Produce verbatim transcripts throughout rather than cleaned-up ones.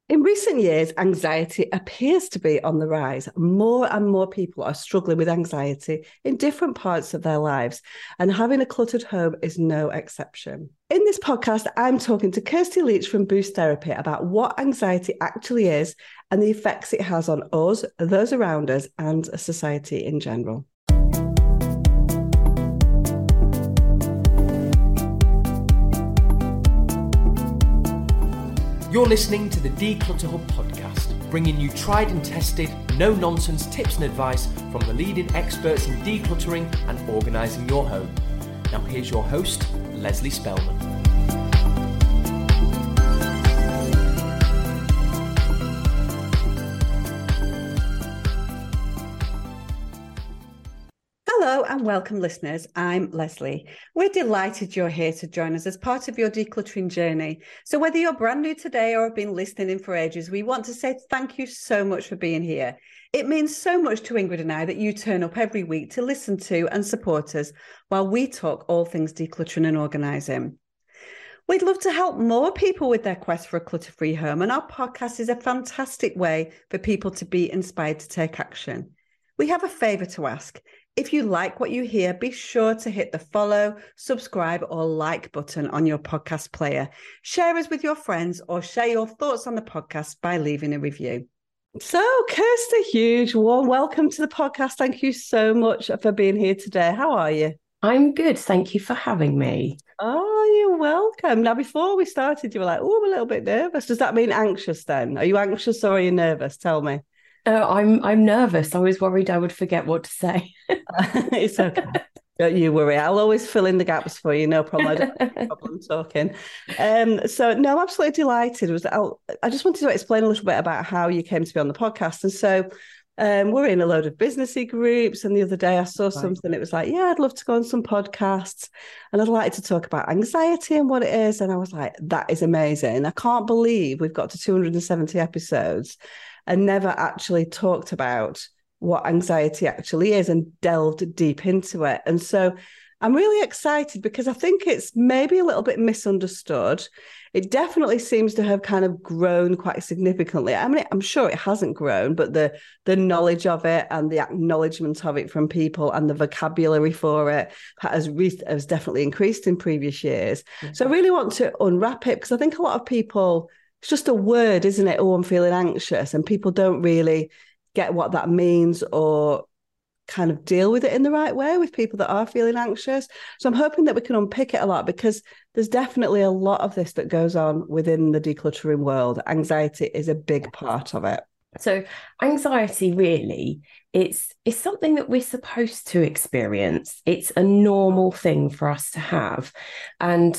In recent years, anxiety appears to be on the rise. More and more people are struggling with anxiety in different parts of their lives, and having a cluttered home is no exception. In this podcast, I'm talking to Kirsty Leach from Boost Therapy about what anxiety actually is and the effects it has on us, those around us, and society in general. You're listening to the Declutter Hub podcast, bringing you tried and tested, no-nonsense tips and advice from the leading experts in decluttering and organising your home. Now here's your host, Leslie Spellman. Hello and welcome, listeners. I'm Leslie. We're delighted you're here to join us as part of your decluttering journey. So whether you're brand new today or have been listening in for ages, we want to say thank you so much for being here. It means so much to Ingrid and I that you turn up every week to listen to and support us while we talk all things decluttering and organising. We'd love to help more people with their quest for a clutter-free home, and our podcast is a fantastic way for people to be inspired to take action. We have a favour to ask. If you like what you hear, be sure to hit the follow, subscribe, or like button on your podcast player. Share us with your friends or share your thoughts on the podcast by leaving a review. So, Kirsty Huge, warm welcome to the podcast. Thank you so much for being here today. How are you? I'm good. Thank you for having me. Oh, you're welcome. Now, before we started, you were like, oh, I'm a little bit nervous. Does that mean anxious then? Are you anxious or are you nervous? Tell me. Oh, I'm I'm nervous. I was worried I would forget what to say. It's okay. Don't you worry. I'll always fill in the gaps for you. No problem. I don't have a problem talking. Um, so, no, I'm absolutely delighted. Was I'll, I just wanted to explain a little bit about how you came to be on the podcast. And so um, we're in a load of businessy groups. And the other day I saw right. something. It was like, yeah, I'd love to go on some podcasts. And I'd like to talk about anxiety and what it is. And I was like, that is amazing. I can't believe we've got to two hundred seventy episodes and never actually talked about what anxiety actually is and delved deep into it. And so I'm really excited because I think it's maybe a little bit misunderstood. It definitely seems to have kind of grown quite significantly. I mean, I'm sure it hasn't grown, but the the knowledge of it and the acknowledgement of it from people and the vocabulary for it has, re- has definitely increased in previous years. Mm-hmm. So I really want to unwrap it because I think a lot of people, it's just a word, isn't it? Oh, I'm feeling anxious. And people don't really get what that means or kind of deal with it in the right way with people that are feeling anxious. So I'm hoping that we can unpick it a lot because there's definitely a lot of this that goes on within the decluttering world. Anxiety is a big part of it. So anxiety really, it's, it's something that we're supposed to experience. It's a normal thing for us to have. And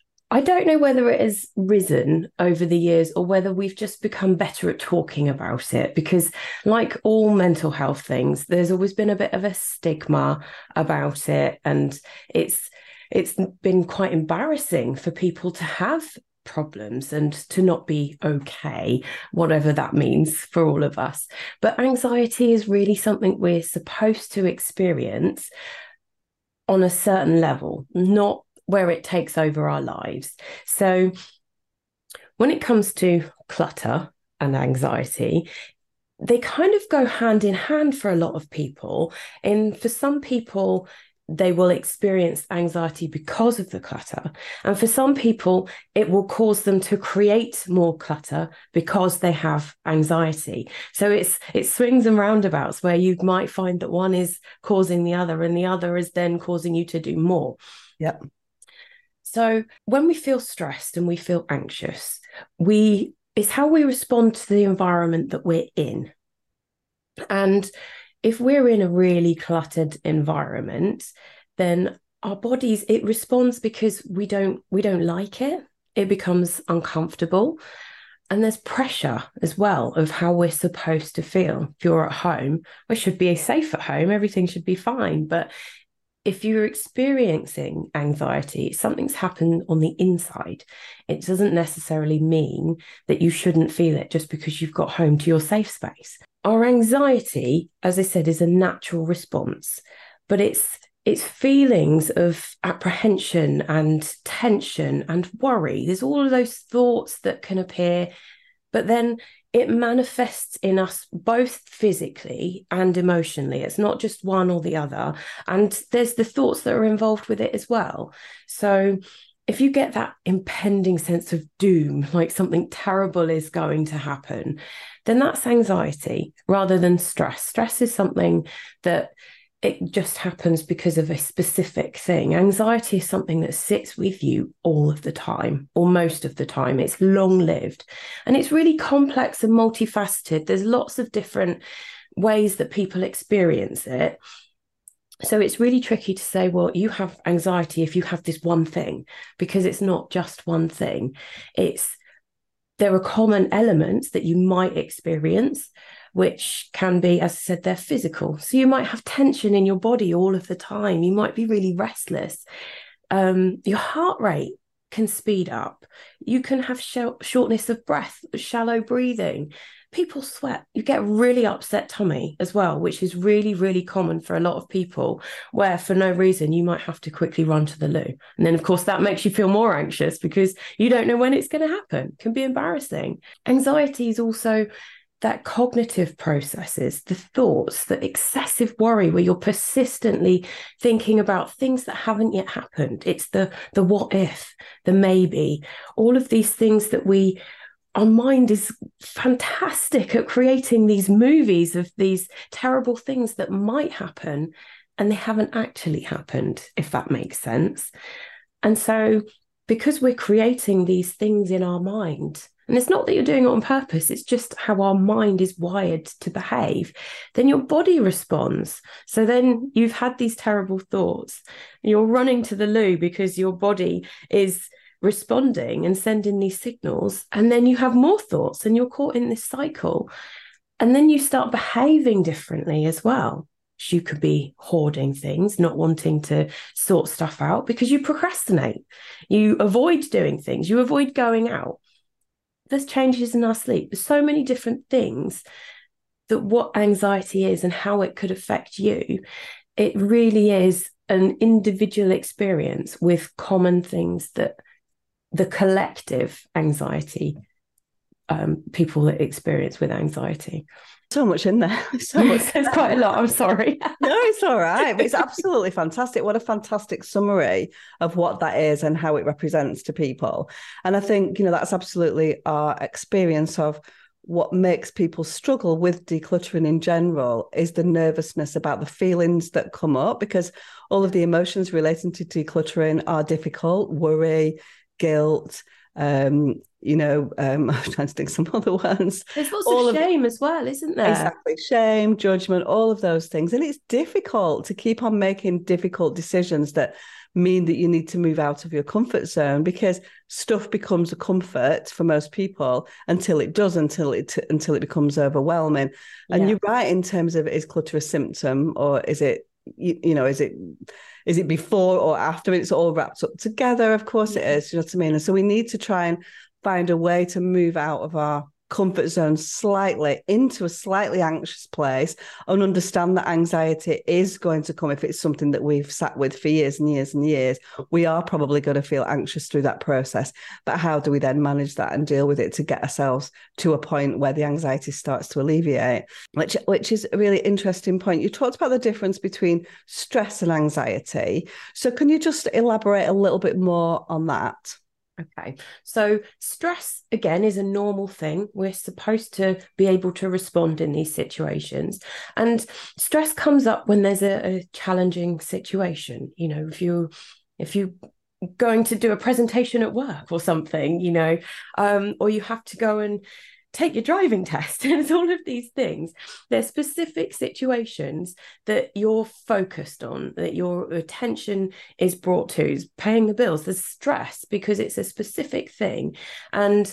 I don't know whether it has risen over the years or whether we've just become better at talking about it, because like all mental health things, there's always been a bit of a stigma about it. And it's it's been quite embarrassing for people to have problems and to not be okay, whatever that means for all of us. But anxiety is really something we're supposed to experience on a certain level, not where it takes over our lives. So when it comes to clutter and anxiety, they kind of go hand in hand for a lot of people. And for some people, they will experience anxiety because of the clutter. And for some people, it will cause them to create more clutter because they have anxiety. So it's it swings and roundabouts where you might find that one is causing the other and the other is then causing you to do more. Yep. So when we feel stressed and we feel anxious, we it's how we respond to the environment that we're in. And if we're in a really cluttered environment, then our bodies, it responds because we don't we don't like it. It becomes uncomfortable. And there's pressure as well of how we're supposed to feel. If you're at home, we should be safe at home. Everything should be fine. But if you're experiencing anxiety, something's happened on the inside. It doesn't necessarily mean that you shouldn't feel it just because you've got home to your safe space. Our anxiety, as I said, is a natural response, but it's it's feelings of apprehension and tension and worry. There's all of those thoughts that can appear but then it manifests in us both physically and emotionally. It's not just one or the other. And there's the thoughts that are involved with it as well. So if you get that impending sense of doom, like something terrible is going to happen, then that's anxiety rather than stress. Stress is something that it just happens because of a specific thing. Anxiety is something that sits with you all of the time, or most of the time. It's long-lived, and it's really complex and multifaceted. There's lots of different ways that people experience it. So it's really tricky to say, well, you have anxiety if you have this one thing, because it's not just one thing. It's there are common elements that you might experience, which can be, as I said, they're physical. So you might have tension in your body all of the time. You might be really restless. Um, your heart rate can speed up. You can have sh- shortness of breath, shallow breathing. People sweat. You get really upset tummy as well, which is really, really common for a lot of people, where for no reason you might have to quickly run to the loo. And then, of course, that makes you feel more anxious because you don't know when it's going to happen. It can be embarrassing. Anxiety is also that cognitive processes, the thoughts, the excessive worry where you're persistently thinking about things that haven't yet happened. It's the the what if, the maybe, all of these things that we, our mind is fantastic at creating these movies of these terrible things that might happen and they haven't actually happened, if that makes sense. And so because we're creating these things in our mind, and it's not that you're doing it on purpose, it's just how our mind is wired to behave, then your body responds. So then you've had these terrible thoughts, and you're running to the loo because your body is responding and sending these signals, and then you have more thoughts and you're caught in this cycle. And then you start behaving differently as well. So you could be hoarding things, not wanting to sort stuff out because you procrastinate. You avoid doing things. You avoid going out. There's changes in our sleep. There's so many different things that what anxiety is and how it could affect you. It really is an individual experience with common things that the collective anxiety, um, people that experience with anxiety. So much in there. So much. There's quite a lot. I'm sorry. No, it's all right. But it's absolutely fantastic. What a fantastic summary of what that is and how it represents to people. And I think, you know, that's absolutely our experience of what makes people struggle with decluttering in general is the nervousness about the feelings that come up, because all of the emotions relating to decluttering are difficult: worry, guilt, um, you know, um, I'm trying to think some other ones. There's lots all of shame of, as well, isn't there? Exactly. Shame, judgment, all of those things. And it's difficult to keep on making difficult decisions that mean that you need to move out of your comfort zone, because stuff becomes a comfort for most people until it does, until it until it becomes overwhelming. And yeah. You're right in terms of, is clutter a symptom, or is it, you, you know, is it is it before or after? It's all wrapped up together. Of course it is. You know what I mean? And so we need to try and find a way to move out of our comfort zone slightly into a slightly anxious place, and understand that anxiety is going to come. If it's something that we've sat with for years and years and years, we are probably going to feel anxious through that process. But how do we then manage that and deal with it to get ourselves to a point where the anxiety starts to alleviate? Which, which is a really interesting point. You talked about the difference between stress and anxiety. So can you just elaborate a little bit more on that? Okay, so stress, again, is a normal thing. We're supposed to be able to respond in these situations. And stress comes up when there's a, a challenging situation. You know, if you if you're going to do a presentation at work or something, you know, um, or you have to go and take your driving test, and it's all of these things. There's specific situations that you're focused on, that your attention is brought to, is paying the bills. There's stress because it's a specific thing and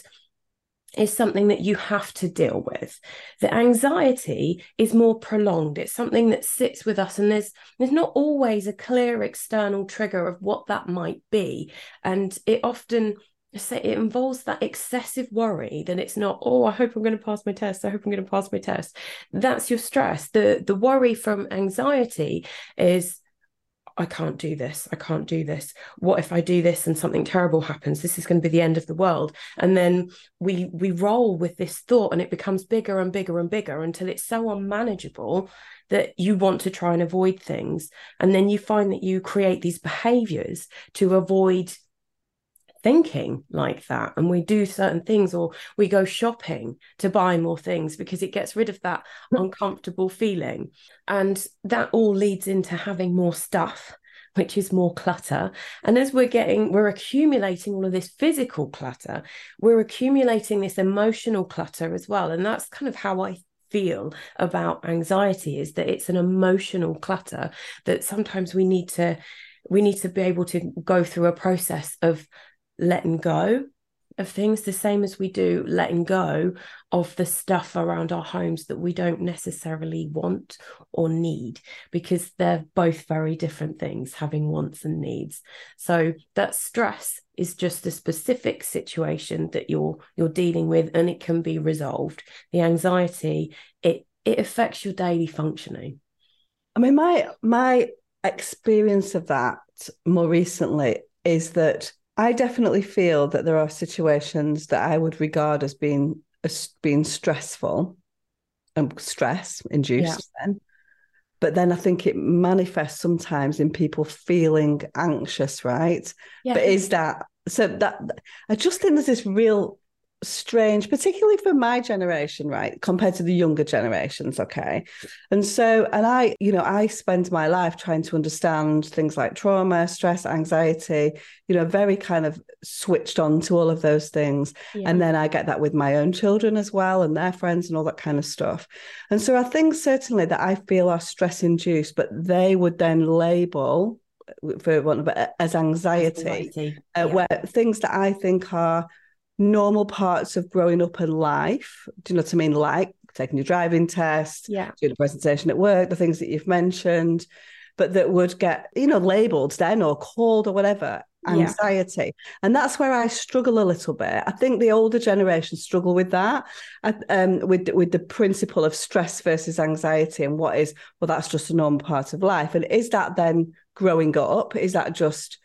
is something that you have to deal with. The anxiety is more prolonged. It's something that sits with us, and there's there's not always a clear external trigger of what that might be. And it often say it involves that excessive worry that it's not, oh, I hope I'm going to pass my test. I hope I'm going to pass my test. That's your stress. The the worry from anxiety is, I can't do this. I can't do this. What if I do this and something terrible happens? This is going to be the end of the world. And then we we roll with this thought, and it becomes bigger and bigger and bigger until it's so unmanageable that you want to try and avoid things. And then you find that you create these behaviors to avoid thinking like that, and we do certain things, or we go shopping to buy more things because it gets rid of that uncomfortable feeling. And that all leads into having more stuff, which is more clutter. And as we're getting we're accumulating all of this physical clutter, we're accumulating this emotional clutter as well. And that's kind of how I feel about anxiety, is that it's an emotional clutter that sometimes we need to we need to be able to go through a process of letting go of things, the same as we do letting go of the stuff around our homes that we don't necessarily want or need, because they're both very different things, having wants and needs. So that stress is just a specific situation that you're you're dealing with, and it can be resolved. The anxiety, it it affects your daily functioning. I mean, my my experience of that more recently is that I definitely feel that there are situations that I would regard as being as being stressful and stress induced. Yeah. Then, but then I think it manifests sometimes in people feeling anxious, right? Yeah. But is that so? That I just think there's this real strange, particularly for my generation, right, compared to the younger generations. Okay. And so, and I, you know, I spend my life trying to understand things like trauma, stress, anxiety, you know, very kind of switched on to all of those things. Yeah. And then I get that with my own children as well, and their friends and all that kind of stuff. And so I think certainly that I feel are stress induced, but they would then label, for one of it, as anxiety, anxiety. Uh, yeah. Where things that I think are normal parts of growing up in life, do you know what I mean? Like taking your driving test, yeah, doing a presentation at work, the things that you've mentioned, but that would get, you know, labelled then or called or whatever, anxiety. Yeah. And that's where I struggle a little bit. I think the older generation struggle with that, um, with, with the principle of stress versus anxiety, and what is, well, that's just a normal part of life. And is that then growing up? Is that just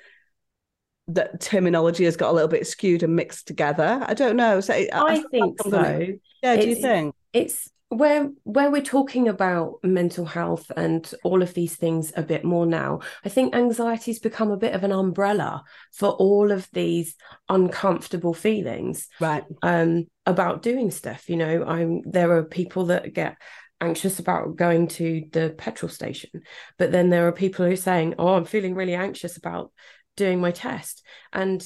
that terminology has got a little bit skewed and mixed together? I don't know. So I, I think so. Yeah, do it's, you think? It's where where we're talking about mental health and all of these things a bit more now. I think anxiety's become a bit of an umbrella for all of these uncomfortable feelings, right? Um, about doing stuff. You know, I'm there are people that get anxious about going to the petrol station, but then there are people who are saying, "Oh, I'm feeling really anxious about doing my test." And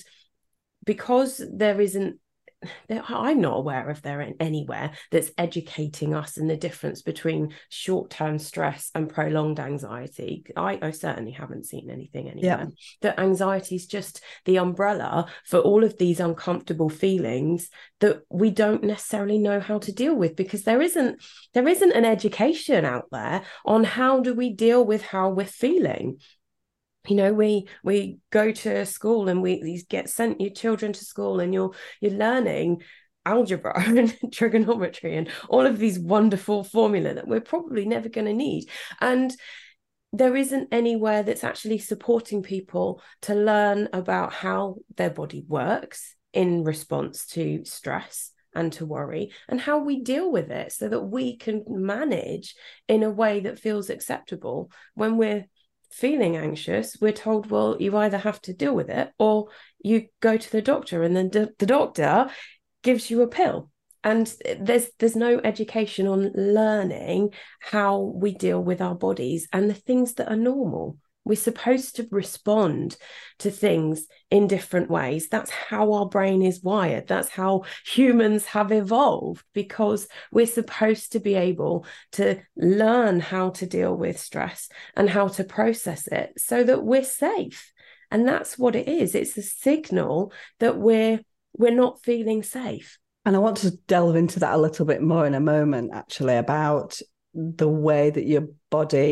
because there isn't there, I'm not aware if there anywhere that's educating us in the difference between short-term stress and prolonged anxiety. I, I certainly haven't seen anything anywhere. Yeah. That anxiety is just the umbrella for all of these uncomfortable feelings that we don't necessarily know how to deal with, because there isn't there isn't an education out there on how do we deal with how we're feeling. You know, we we go to school and we you get sent your children to school, and you're you're learning algebra and trigonometry and all of these wonderful formula that we're probably never going to need. And there isn't anywhere that's actually supporting people to learn about how their body works in response to stress and to worry, and how we deal with it so that we can manage in a way that feels acceptable. When we're feeling anxious, we're told, well, you either have to deal with it or you go to the doctor, and then d- the doctor gives you a pill. And there's there's no education on learning how we deal with our bodies and the things that are normal. We're supposed to respond to things in different ways. That's how our brain is wired. That's how humans have evolved, because we're supposed to be able to learn how to deal with stress and how to process it so that we're safe. And that's what it is. It's a signal that we're we're not feeling safe. And I want to delve into that a little bit more in a moment, actually, about the way that your body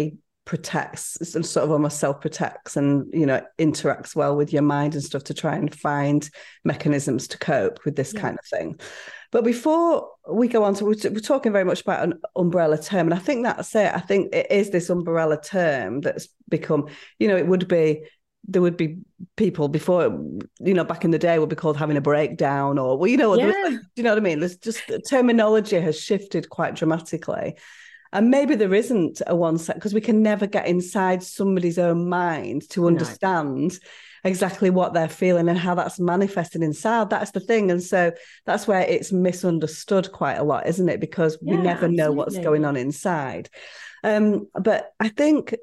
protects and sort of almost self-protects and, you know, interacts well with your mind and stuff to try and find mechanisms to cope with this yeah. kind of thing. But before we go on to, we're talking very much about an umbrella term. And I think that's it. I think it is this umbrella term that's become, you know, it would be, there would be people before, you know, back in the day would be called having a breakdown or, well, you know, yeah. like, you know what I mean? There's just terminology has shifted quite dramatically. And maybe there isn't a one set because we can never get inside somebody's own mind to understand no. exactly what they're feeling and how that's manifested inside. That's the thing. And so that's where it's misunderstood quite a lot, isn't it? Because yeah, we never absolutely. know what's going on inside. Um, but I think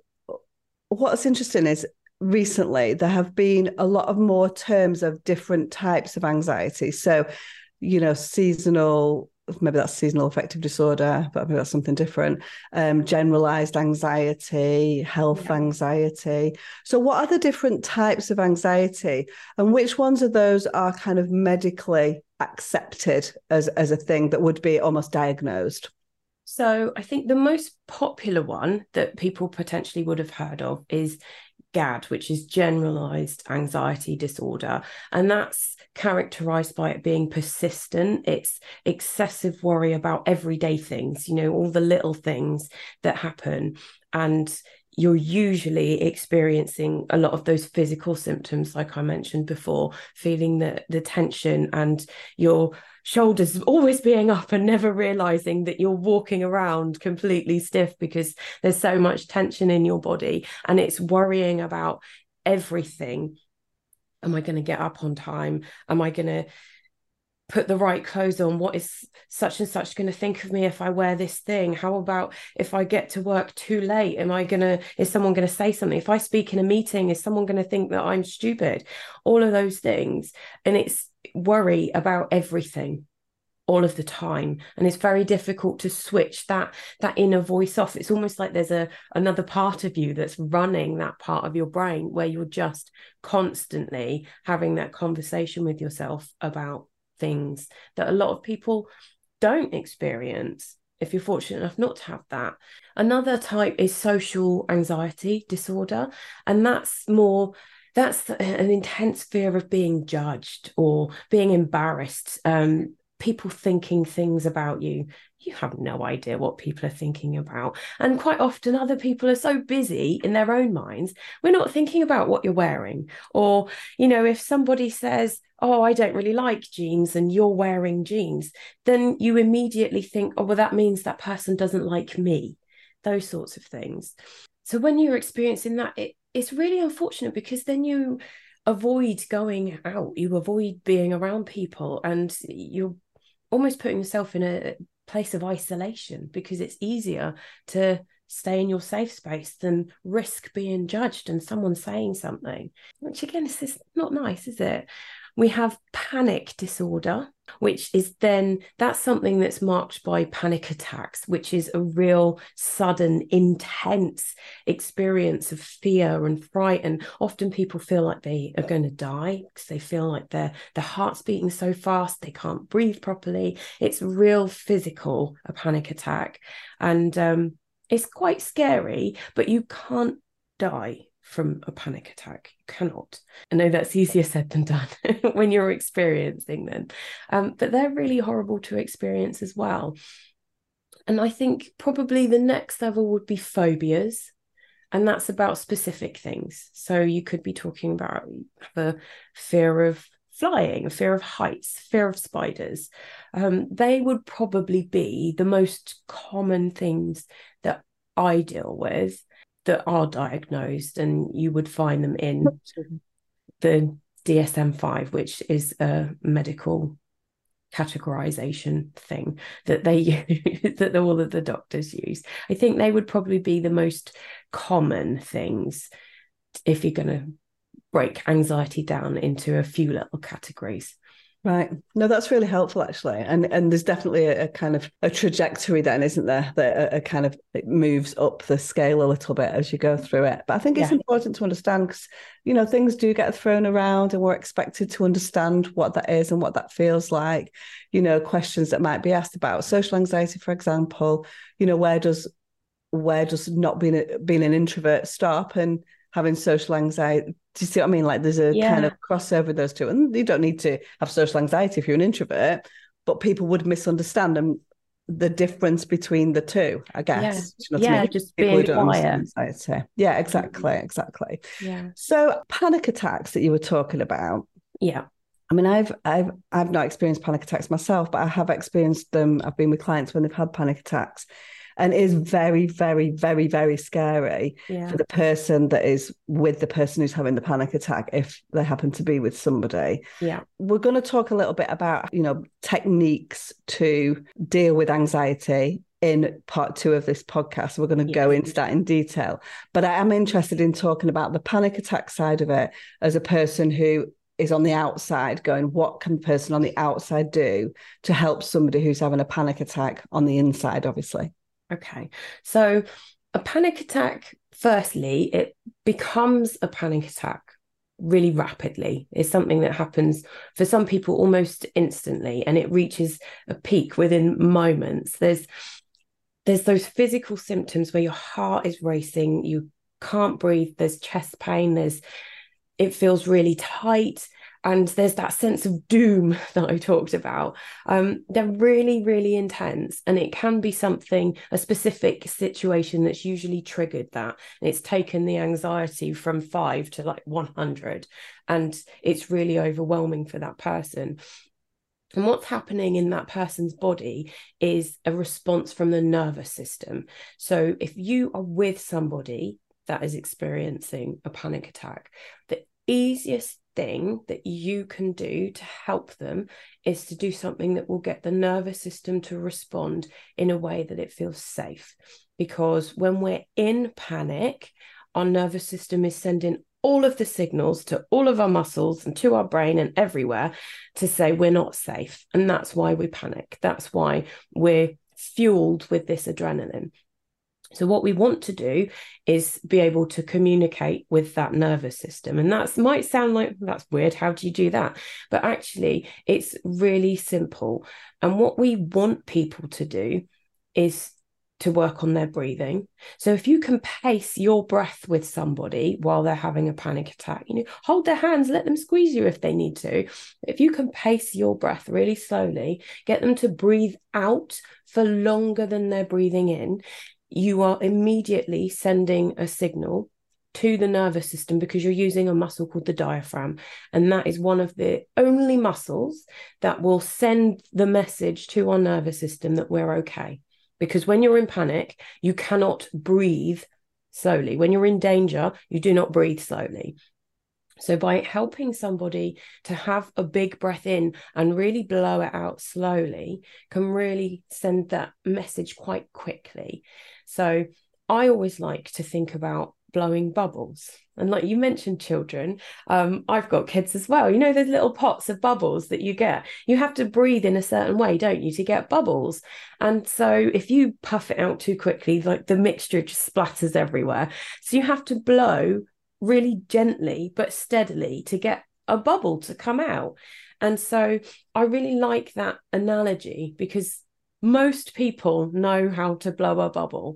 what's interesting is recently there have been a lot of more terms of different types of anxiety. So, you know, seasonal, maybe that's seasonal affective disorder, but maybe that's something different. Um, generalized anxiety, health yeah. anxiety. So what are the different types of anxiety and which ones of those are kind of medically accepted as, as a thing that would be almost diagnosed? So I think the most popular one that people potentially would have heard of is G A D, which is generalized anxiety disorder. And that's characterized by it being persistent. It's excessive worry about everyday things, you know, all the little things that happen. And you're usually experiencing a lot of those physical symptoms, like I mentioned before, feeling the, the tension and your shoulders always being up and never realizing that you're walking around completely stiff because there's so much tension in your body, and it's worrying about everything. Am I going to get up on time? Am I going to put the right clothes on? What is such and such going to think of me if I wear this thing? How about if I get to work too late? Am I going to, is someone going to say something? If I speak in a meeting, is someone going to think that I'm stupid? All of those things. And it's worry about everything all of the time. And it's very difficult to switch that, that inner voice off. It's almost like there's a another part of you that's running that part of your brain where you're just constantly having that conversation with yourself about things that a lot of people don't experience if you're fortunate enough not to have that. Another type is social anxiety disorder, and that's more that's an intense fear of being judged or being embarrassed, um people thinking things about you. You have no idea what people are thinking about. And quite often other people are so busy in their own minds, we're not thinking about what you're wearing. Or, you know, if somebody says, oh, I don't really like jeans and you're wearing jeans, then you immediately think, oh, well, that means that person doesn't like me. Those sorts of things. So when you're experiencing that, it, it's really unfortunate because then you avoid going out, you avoid being around people, and you're almost putting yourself in a place of isolation because it's easier to stay in your safe space than risk being judged and someone saying something, which again is just not nice, is it? We have panic disorder, which is then, that's something that's marked by panic attacks, which is a real sudden, intense experience of fear and fright. And often people feel like they are going to die because they feel like their, their heart's beating so fast, they can't breathe properly. It's real physical, a panic attack. And um, it's quite scary, but you can't die from a panic attack. You cannot. I know that's easier said than done when you're experiencing them. Um, but they're really horrible to experience as well. And I think probably the next level would be phobias. And that's about specific things. So you could be talking about the fear of flying, a fear of heights, fear of spiders. Um, they would probably be the most common things that I deal with that are diagnosed, and you would find them in the D S M five, which is a medical categorization thing that they use, that all of the doctors use. I think they would probably be the most common things if you're going to break anxiety down into a few little categories. Right. No, that's really helpful, actually. And and there's definitely a, a kind of a trajectory then, isn't there? That a, a kind of, it moves up the scale a little bit as you go through it. But I think it's yeah. important to understand because, you know, things do get thrown around and we're expected to understand what that is and what that feels like. You know, questions that might be asked about social anxiety, for example, you know, where does where just not being a, being an introvert stop and having social anxiety. Do you see what I mean? Like there's a Yeah. kind of crossover with those two. And you don't need to have social anxiety if you're an introvert, but people would misunderstand them, the difference between the two, I guess. Yeah, You know yeah, what I mean? just People being who don't quiet. understand anxiety. Yeah, exactly, exactly. Yeah. So panic attacks that you were talking about. Yeah. I mean, I've I've I've not experienced panic attacks myself, but I have experienced them. I've been with clients when they've had panic attacks. And it is very, very, very, very scary Yeah. for the person that is with the person who's having the panic attack if they happen to be with somebody. Yeah. We're going to talk a little bit about, you know, techniques to deal with anxiety in part two of this podcast. We're going to Yeah. go into that in detail. But I am interested in talking about the panic attack side of it as a person who is on the outside going, what can the person on the outside do to help somebody who's having a panic attack on the inside, obviously? Okay, so a panic attack, firstly, it becomes a panic attack really rapidly. It's something that happens for some people almost instantly, and it reaches a peak within moments. There's there's those physical symptoms where your heart is racing, you can't breathe, there's chest pain, there's it feels really tight. And there's that sense of doom that I talked about. Um, they're really, really intense. And it can be something, a specific situation that's usually triggered that. And it's taken the anxiety from five to like one hundred. And it's really overwhelming for that person. And what's happening in that person's body is a response from the nervous system. So if you are with somebody that is experiencing a panic attack, the easiest thing that you can do to help them is to do something that will get the nervous system to respond in a way that it feels safe. Because when we're in panic, our nervous system is sending all of the signals to all of our muscles and to our brain and everywhere to say we're not safe. And that's why we panic. That's why we're fueled with this adrenaline. So what we want to do is be able to communicate with that nervous system. And that might sound like, that's weird. How do you do that? But actually, it's really simple. And what we want people to do is to work on their breathing. So if you can pace your breath with somebody while they're having a panic attack, you know, hold their hands, let them squeeze you if they need to. If you can pace your breath really slowly, get them to breathe out for longer than they're breathing in, you are immediately sending a signal to the nervous system because you're using a muscle called the diaphragm. And that is one of the only muscles that will send the message to our nervous system that we're okay. Because when you're in panic, you cannot breathe slowly. When you're in danger, you do not breathe slowly. So by helping somebody to have a big breath in and really blow it out slowly can really send that message quite quickly. So I always like to think about blowing bubbles. And like you mentioned children, um, I've got kids as well. You know, those little pots of bubbles that you get, you have to breathe in a certain way, don't you, to get bubbles. And so if you puff it out too quickly, like the mixture just splatters everywhere. So you have to blow really gently but steadily to get a bubble to come out. And so I really like that analogy because most people know how to blow a bubble.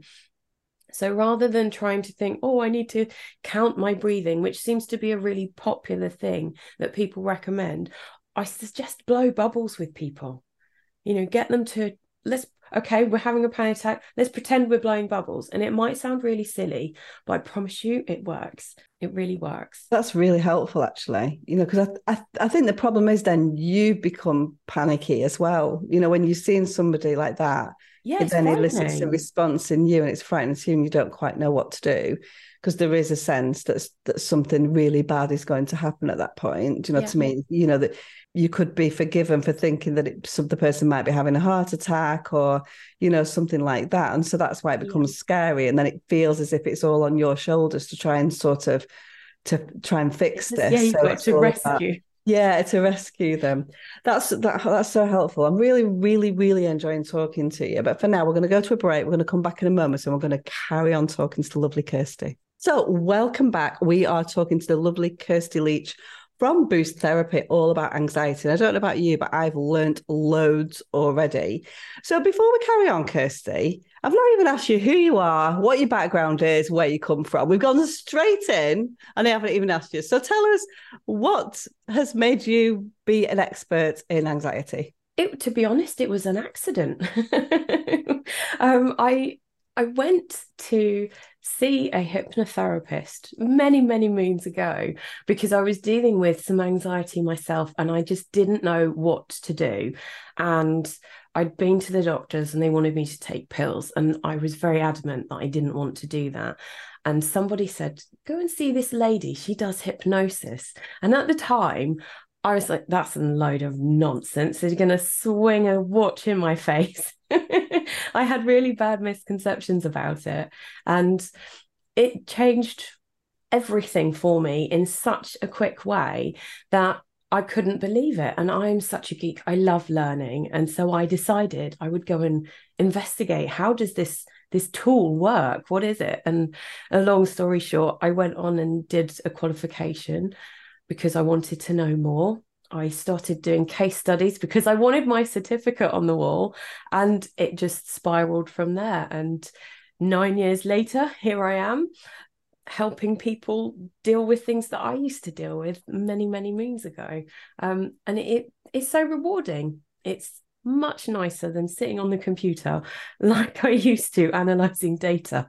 So rather than trying to think, oh, I need to count my breathing, which seems to be a really popular thing that people recommend, I suggest blow bubbles with people. You know, get them to, let's, okay, we're having a panic attack, let's pretend we're blowing bubbles. And it might sound really silly, but I promise you it works. It really works. That's really helpful, actually, you know, because I, I I think the problem is then you become panicky as well. You know, when you're seeing somebody like that, yeah, it then elicits a response in you and it's frightening to you and you don't quite know what to do because there is a sense that, that something really bad is going to happen at that point. Do you know yeah. what I mean? You know, that you could be forgiven for thinking that it, some, the person might be having a heart attack or, you know, something like that. And so that's why it becomes yeah. scary. And then it feels as if it's all on your shoulders to try and sort of, to try and fix this. Yeah, you've so got to rescue. About, yeah, to rescue them. That's that, that's so helpful. I'm really, really, really enjoying talking to you. But for now, we're going to go to a break. We're going to come back in a moment and we're going to carry on talking to the lovely Kirsty. So welcome back. We are talking to the lovely Kirsty Leach from Boost Therapy all about anxiety. And I don't know about you, but I've learnt loads already. So before we carry on, Kirsty, I've not even asked you who you are, what your background is, where you come from. We've gone straight in and I haven't even asked you. So tell us, what has made you be an expert in anxiety? It, to be honest, it was an accident. um, I I went to see a hypnotherapist many, many moons ago because I was dealing with some anxiety myself and I just didn't know what to do. And I'd been to the doctors and they wanted me to take pills. And I was very adamant that I didn't want to do that. And somebody said, go and see this lady. She does hypnosis. And at the time, I was like, that's a load of nonsense. They're going to swing a watch in my face. I had really bad misconceptions about it. And it changed everything for me in such a quick way that I couldn't believe it. And I'm such a geek. I love learning. And so I decided I would go and investigate, how does this this tool work? What is it? And a long story short, I went on and did a qualification because I wanted to know more. I started doing case studies because I wanted my certificate on the wall, and it just spiraled from there. And nine years later, here I am, helping people deal with things that I used to deal with many, many moons ago. Um, and it it's so rewarding. It's much nicer than sitting on the computer like I used to, analysing data.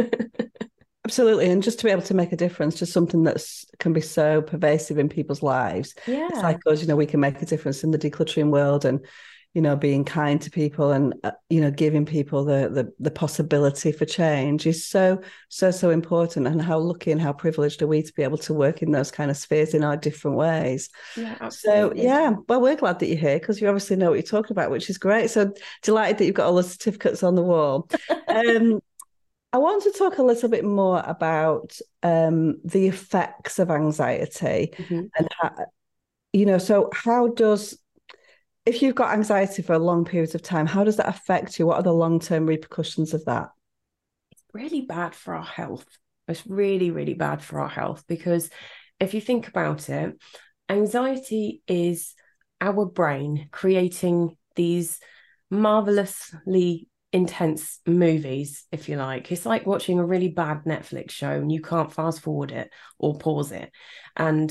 Absolutely. And just to be able to make a difference, just something that's can be so pervasive in people's lives. Yeah. It's like us, you know, we can make a difference in the decluttering world and, you know, being kind to people and, uh, you know, giving people the, the the possibility for change is so, so, so important. And how lucky and how privileged are we to be able to work in those kind of spheres in our different ways. Yeah, absolutely. So, yeah, well, we're glad that you're here because you obviously know what you're talking about, which is great. So delighted that you've got all the certificates on the wall. um I want to talk a little bit more about um, the effects of anxiety Mm-hmm. and how, you know, so how does, if you've got anxiety for a long period of time, how does that affect you? What are the long-term repercussions of that? It's really bad for our health. It's really, really bad for our health because if you think about it, anxiety is our brain creating these marvelously intense movies, if you like. It's like watching a really bad Netflix show and you can't fast forward it or pause it. And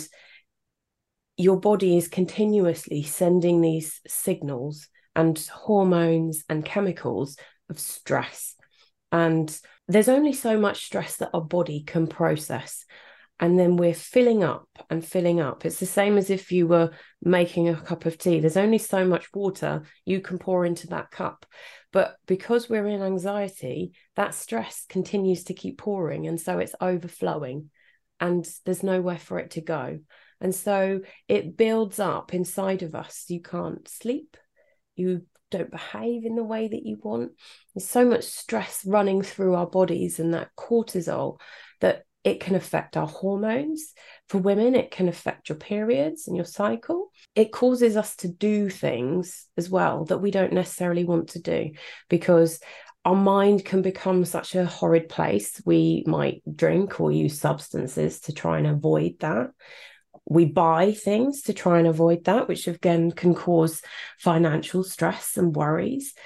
your body is continuously sending these signals and hormones and chemicals of stress. And there's only so much stress that our body can process. And then we're filling up and filling up. It's the same as if you were making a cup of tea. There's only so much water you can pour into that cup. But because we're in anxiety, that stress continues to keep pouring. And so it's overflowing and there's nowhere for it to go. And so it builds up inside of us. You can't sleep. You don't behave in the way that you want. There's so much stress running through our bodies and that cortisol that it can affect our hormones. For women, it can affect your periods and your cycle. It causes us to do things as well that we don't necessarily want to do because our mind can become such a horrid place. We might drink or use substances to try and avoid that. We buy things to try and avoid that, which again can cause financial stress and worries.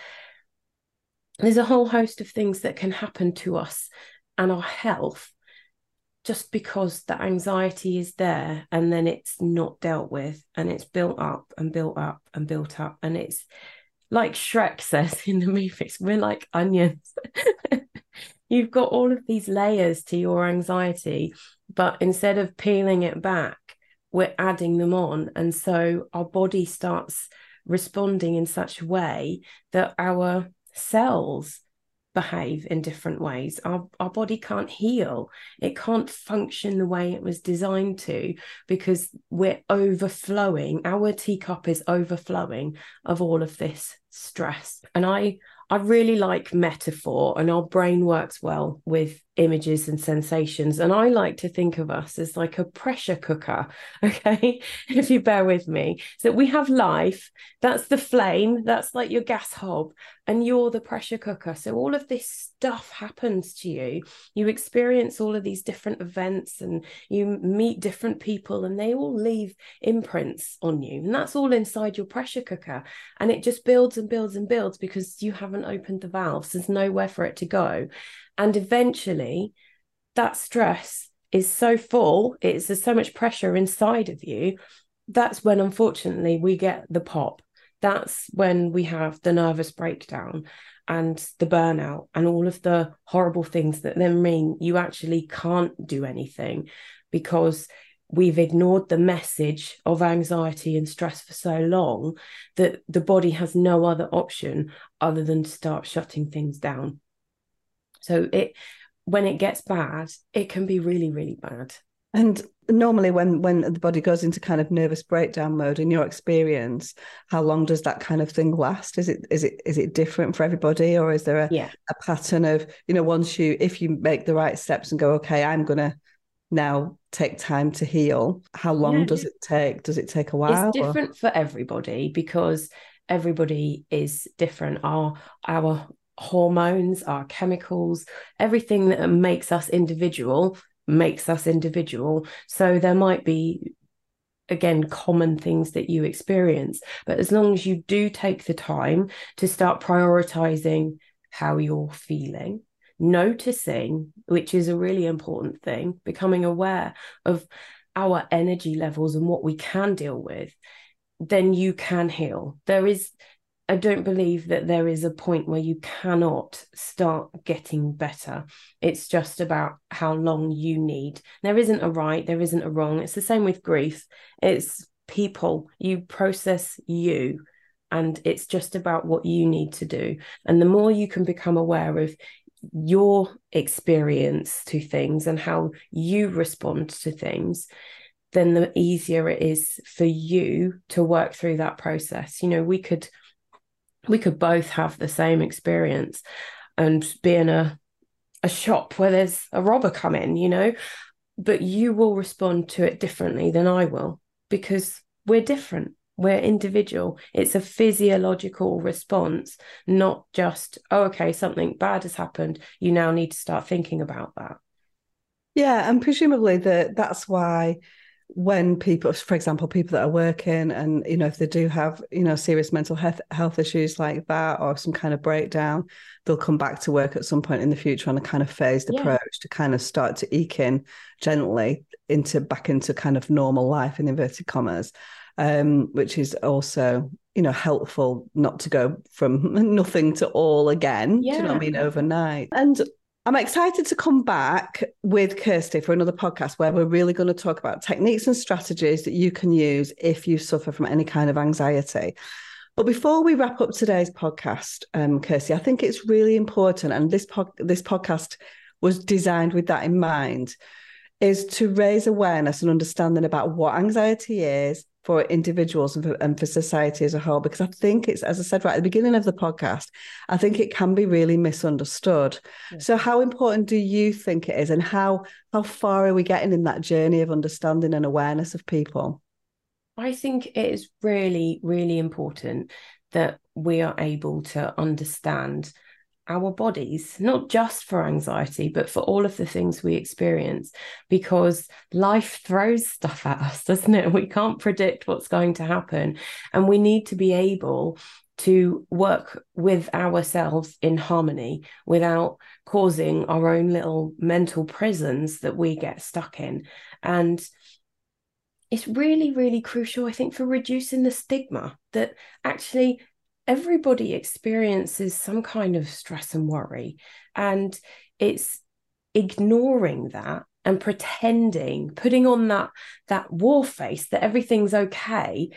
There's a whole host of things that can happen to us and our health just because the anxiety is there and then it's not dealt with and it's built up and built up and built up. And it's like Shrek says in the movies, we're like onions. You've got all of these layers to your anxiety, but instead of peeling it back, we're adding them on. And so our body starts responding in such a way that our cells behave in different ways. Our, our body can't heal. It can't function the way it was designed to because we're overflowing. Our teacup is overflowing of all of this stress. And I, I really like metaphor, and our brain works well with images and sensations. And I like to think of us as like a pressure cooker, okay, if you bear with me. So we have life, that's the flame, that's like your gas hob, and you're the pressure cooker. So all of this stuff happens to you. You experience all of these different events and you meet different people, and they all leave imprints on you. And that's all inside your pressure cooker. And it just builds and builds and builds because you haven't opened the valves. There's nowhere for it to go. And eventually that stress is so full, it's there's so much pressure inside of you. That's when, unfortunately, we get the pop. That's when we have the nervous breakdown and the burnout and all of the horrible things that then mean you actually can't do anything because we've ignored the message of anxiety and stress for so long that the body has no other option other than to start shutting things down. So it, when it gets bad, it can be really, really bad. And normally when when the body goes into kind of nervous breakdown mode, in your experience, how long does that kind of thing last? Is it is it is it different for everybody, or is there a, yeah. a pattern of, you know, once you, if you make the right steps and go, okay, I'm going to now take time to heal, how long yeah. does it take? Does it take a while? It's different or? For everybody because everybody is different. Our, our hormones, our chemicals, everything that makes us individual makes us individual. So there might be, again, common things that you experience, but as long as you do take the time to start prioritizing how you're feeling, noticing, which is a really important thing, becoming aware of our energy levels and what we can deal with, then you can heal. There is I don't believe that there is a point where you cannot start getting better. It's just about how long you need. There isn't a right, there isn't a wrong. It's the same with grief. It's people. You process you, and it's just about what you need to do. And the more you can become aware of your experience to things and how you respond to things, then the easier it is for you to work through that process. You know, we could we could both have the same experience and be in a a shop where there's a robber come in, you know, but you will respond to it differently than I will because we're different. We're individual. It's a physiological response, not just, oh, okay, something bad has happened. You now need to start thinking about that. Yeah, and presumably that that's why when people, for example, people that are working and, you know, if they do have, you know, serious mental health, health issues like that or some kind of breakdown, they'll come back to work at some point in the future on a kind of phased yeah. approach to kind of start to eke in gently into back into kind of normal life in inverted commas, um, which is also, you know, helpful not to go from nothing to all again, yeah. do you know what I mean, overnight. And I'm excited to come back with Kirsty for another podcast where we're really going to talk about techniques and strategies that you can use if you suffer from any kind of anxiety. But before we wrap up today's podcast, um, Kirsty, I think it's really important, and this pod- this podcast was designed with that in mind, is to raise awareness and understanding about what anxiety is for individuals and for, and for society as a whole, because I think it's, as I said right at the beginning of the podcast, I think it can be really misunderstood. Yeah. So how important do you think it is, and how how far are we getting in that journey of understanding and awareness of people? I think it is really, really important that we are able to understand our bodies, not just for anxiety, but for all of the things we experience, because life throws stuff at us, doesn't it? We can't predict what's going to happen. And we need to be able to work with ourselves in harmony without causing our own little mental prisons that we get stuck in. And it's really, really crucial, I think, for reducing the stigma that actually everybody experiences some kind of stress and worry, and it's ignoring that and pretending, putting on that that war face that everything's okay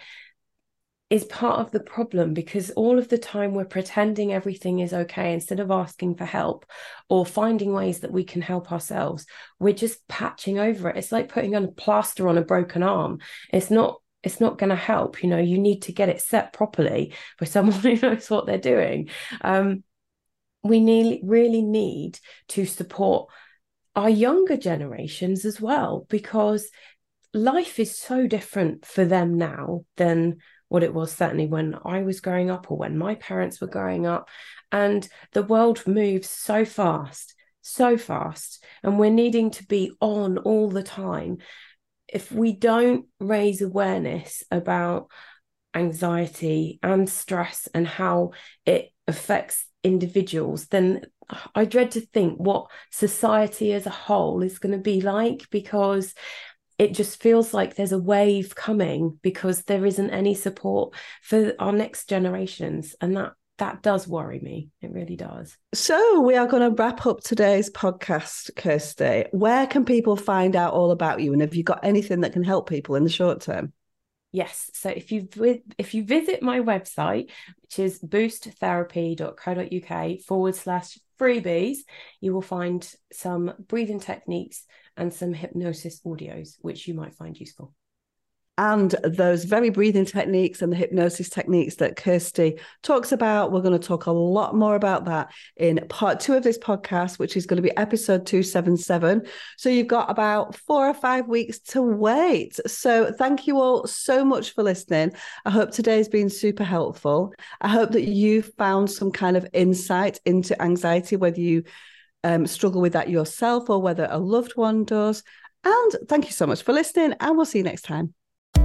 is part of the problem, because all of the time we're pretending everything is okay instead of asking for help or finding ways that we can help ourselves. We're just patching over it. It's like putting on a plaster on a broken arm. It's not It's not going to help. You know, you need to get it set properly by someone who knows what they're doing. Um, we need, really need to support our younger generations as well, because life is so different for them now than what it was certainly when I was growing up or when my parents were growing up. And the world moves so fast, so fast, and we're needing to be on all the time. If we don't raise awareness about anxiety and stress and how it affects individuals, then I dread to think what society as a whole is going to be like, because it just feels like there's a wave coming because there isn't any support for our next generations. And that that does worry me. It really does. So we are going to wrap up today's podcast, Kirsty. Where can people find out all about you? And have you got anything that can help people in the short term? Yes. So if you if you visit my website, which is boosttherapy.co.uk forward slash freebies, you will find some breathing techniques and some hypnosis audios, which you might find useful. And those very breathing techniques and the hypnosis techniques that Kirsty talks about, we're going to talk a lot more about that in part two of this podcast, which is going to be episode two seventy-seven. So you've got about four or five weeks to wait. So thank you all so much for listening. I hope today's been super helpful. I hope that you've found some kind of insight into anxiety, whether you um, struggle with that yourself or whether a loved one does. And thank you so much for listening, and we'll see you next time.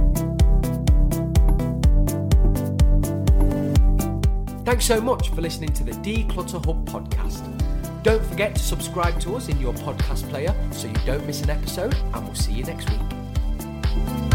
Thanks so much for listening to the Declutter Hub podcast. Don't forget to subscribe to us in your podcast player so you don't miss an episode, and we'll see you next week.